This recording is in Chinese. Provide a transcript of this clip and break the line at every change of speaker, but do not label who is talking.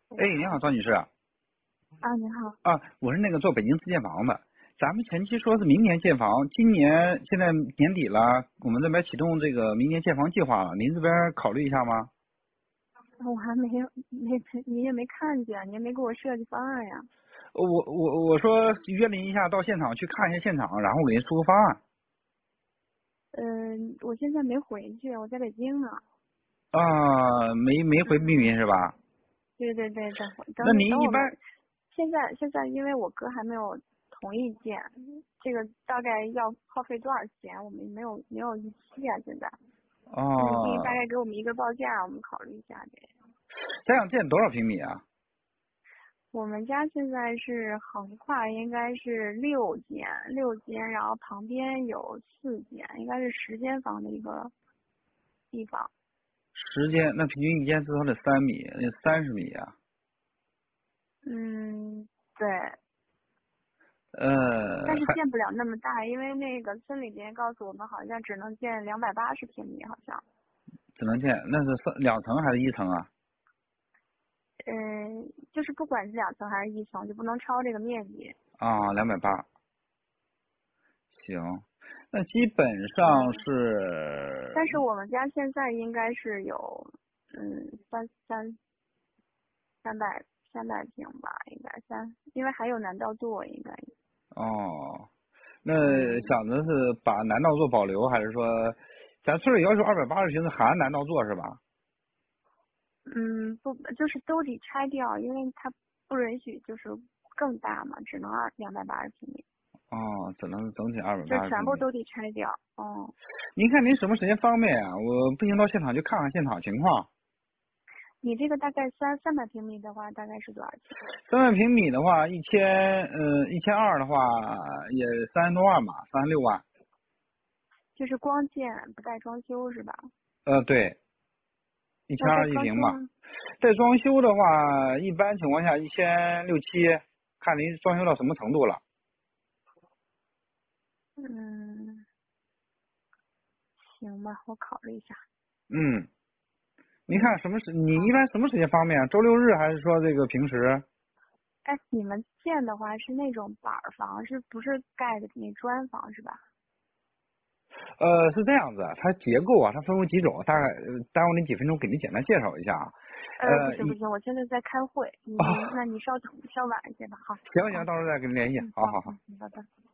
哎，你好，赵女士。
啊，你好。
啊，我是那个做北京自建房的。咱们前期说是明年建房，今年现在年底了，我们这边启动这个明年建房计划了，您这边考虑一下吗？
我还没，您也没看见，您也没给我设计方案呀。
我说约您一下到现场去看一下现场，然后给您出个方案。
我现在没回去，我在北京呢。
啊，没回密云是吧？
对对对，
那您一般
等我们，现在因为我哥还没有同意建，这个大概要耗费多少钱，我们没有预期啊，现在。你可以大概给我们一个报价，我们考虑一下呗。
咱想建多少平米啊？
我们家现在是横跨应该是六间，然后旁边有4间，应该是10间房的一个地方。
10间，那平均一间至少得3米，那30米啊。
嗯，对，但是
还
建不了那么大，因为那个村里边告诉我们，好像只能建280平米，好像。
只能建，那是2层还是1层啊？
就是不管是2层还是1层，就不能超这个面积。
啊，280。行，那基本上
嗯，
是
但是我们家现在应该是有，三百平吧，应该因为还有南道座，应该。
哦，那
嗯
想着是把南道座保留，还是说咱村里要求280平是含南道座是吧？
不，就是都得拆掉，因为它不允许就是更大嘛，只能280平米。
哦，只能整体二百
就
八十平米。
全部都得拆掉。哦，
您看您什么时间方便啊？我不行到现场去看看现场情况。
你这个大概300平米的话，大概是多少钱？
300平米的话，1200的话也30多万吧，36万。
就是光建不带装修是吧？
对，一千
那带
二一平吧。
装修呢？
带装修的话，一般情况下1600、1700，看您装修到什么程度了。
嗯，行吧，我考虑一下。
嗯，您
嗯，
看你
好。
一般什么时间方便啊？周六日还是说这个平时？
哎，你们建的话是那种板儿房，是不是盖的那砖房是吧？
是这样子啊，它结构啊，它分为几种，大概耽误您几分钟给您简单介绍一下啊。
不行不
一
行，我现在在开会，
啊，
那你稍等，稍晚一些吧，好。
行行，
啊，
到时候再跟您联系。好好好。
好，拜拜。